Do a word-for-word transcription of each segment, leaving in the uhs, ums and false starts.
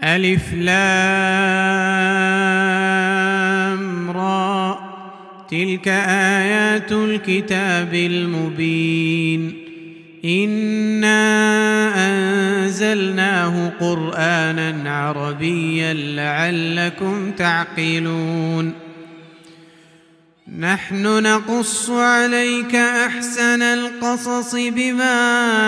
ألف لام را، تلك آيات الكتاب المبين. إنا أنزلناه قرآنا عربيا لعلكم تعقلون. نحن نقص عليك أحسن القصص بما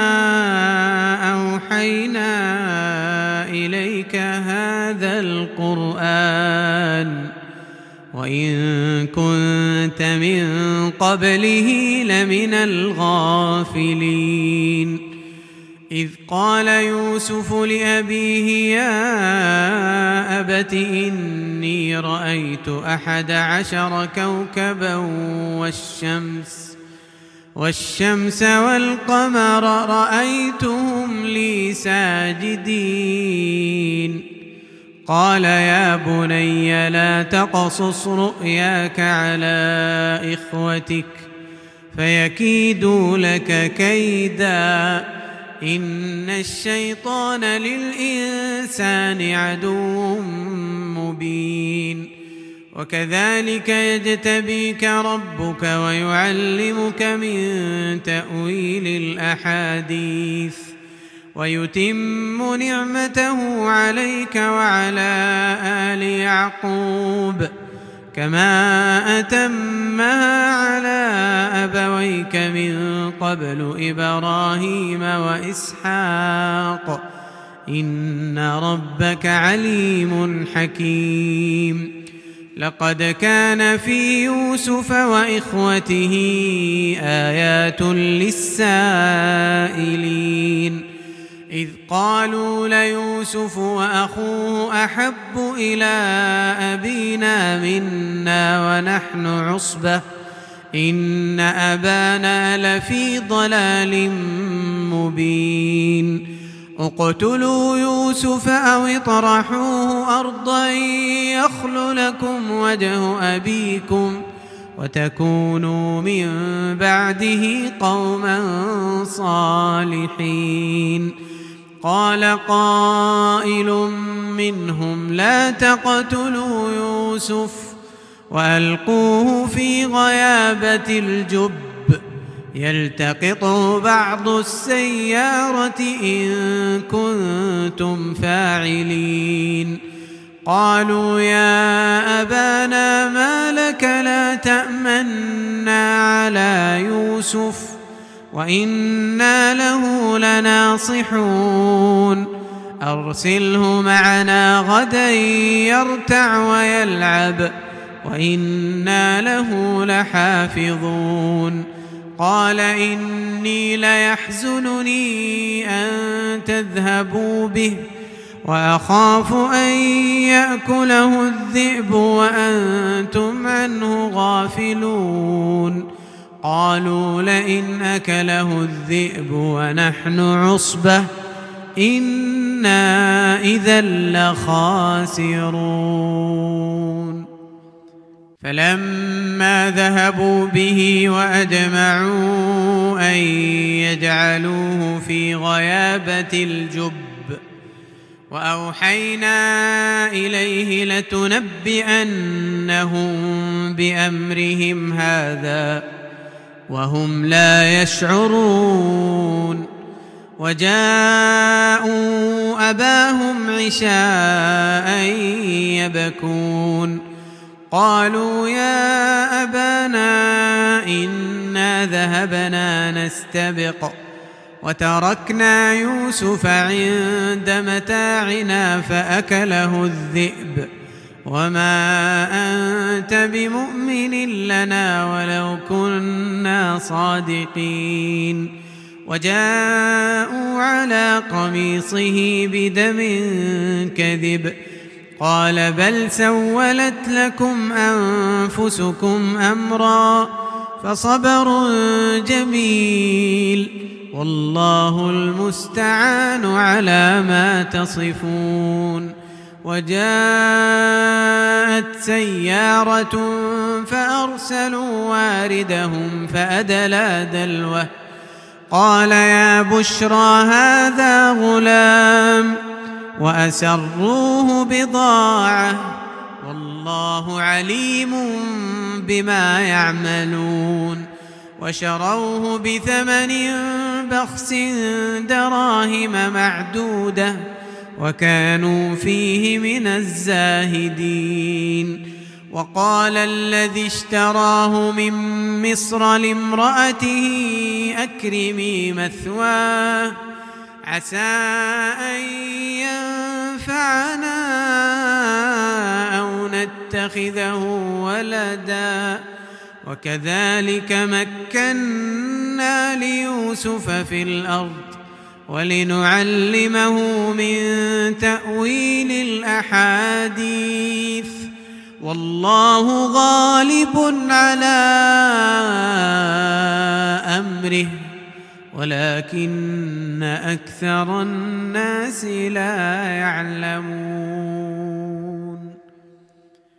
أوحينا إليك هذا القرآن وإن كنت من قبله لمن الغافلين. إذ قال يوسف لأبيه يا أبت إني رأيت أحد عشر كوكبا والشمس والشمس والقمر رأيتهم لي ساجدين. قال يا بني لا تقصص رؤياك على إخوتك فيكيدوا لك كيدا إن الشيطان للإنسان عدو مبين. وكذلك يجتبيك ربك ويعلمك من تأويل الأحاديث ويتم نعمته عليك وعلى آل يعقوب كما أتمها على أبويك من قبل إبراهيم وإسحاق إن ربك عليم حكيم. لقد كان في يوسف وإخوته آيات للسائلين إذ قالوا ليوسف وأخوه أحب إلى أبينا منا ونحن عصبة إن أبانا لفي ضلال مبين. اقتلوا يوسف أو اطرحوه أرضا يخل لكم وجه أبيكم وتكونوا من بعده قوما صالحين. قال قائل منهم لا تقتلوا يوسف وألقوه في غيابة الجب يلتقطه بعض السيارة إن كنتم فاعلين. قالوا يا أبانا ما لك لا تأمنا على يوسف وإنا له لناصحون أرسله معنا غدا يرتع ويلعب وإنا له لحافظون. قال إني ليحزنني أن تذهبوا به وأخاف أن يأكله الذئب وأنتم عنه غافلون. قالوا لئن أكله الذئب ونحن عصبة إنا إذا لخاسرون. فلما ذهبوا به وأجمعوا أن يجعلوه في غيابة الجب وأوحينا إليه لتنبئنهم بأمرهم هذا وهم لا يشعرون. وجاءوا أباهم عشاء يبكون قالوا يا أبانا إنا ذهبنا نستبق وتركنا يوسف عند متاعنا فأكله الذئب وما أنت بمؤمن لنا ولو كنا صادقين. وجاءوا على قميصه بدم كذب قال بل سولت لكم أنفسكم أمرا فصبر جميل والله المستعان على ما تصفون. وجاءت سيارة فأرسلوا واردهم فأدلى دلوه قال يا بشرى هذا غلام وأسروه بضاعة والله عليم بما يعملون وشروه بثمن بخس دراهم معدودة وكانوا فيه من الزاهدين وقال الذي اشتراه من مصر لامرأته أكرمي مثواه عسى أن ينفعنا أو نتخذه ولدا وكذلك مكنا ليوسف في الأرض ولنعلمه من تأويل الأحاديث والله غالب على أمره ولكن أكثر الناس لا يعلمون.